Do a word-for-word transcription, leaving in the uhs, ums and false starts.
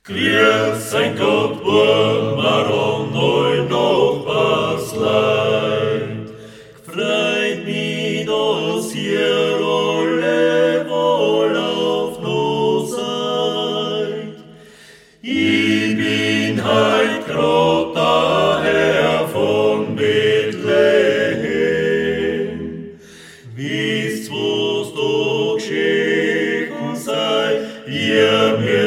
Grüß ein Gott, Burm, Maron, neu noch was leid. Freit mich, dass ihr alle wohl auf no seid. Ich bin halt grad daher von Bethlehem. Wisst, was da geschehen sei, ihr mir